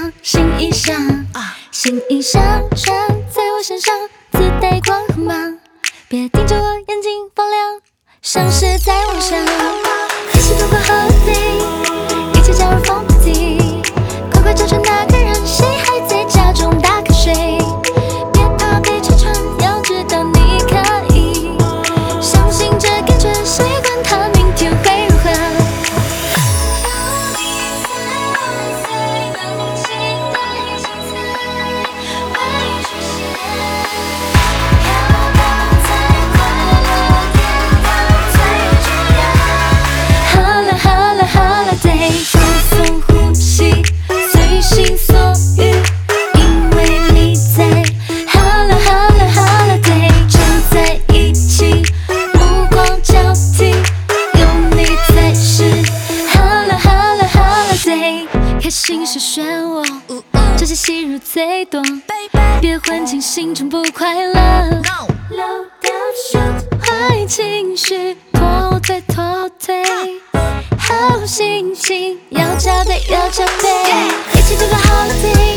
上，新衣裳，新衣裳穿在我身上，自带光芒。别盯着我眼睛放亮，像是在妄想。一起度过 holiday， 一起加入风 party， 快快找出那个人，谁还在家中打瞌睡？别怕被拆穿，要知道你可以相信这感觉，谁管他明天会如何？开心是漩涡，这些吸入最多，别混进心中不快乐。漏掉 shoot， 坏情绪拖退拖退，好心情要加倍要加倍，一起度过 holiday。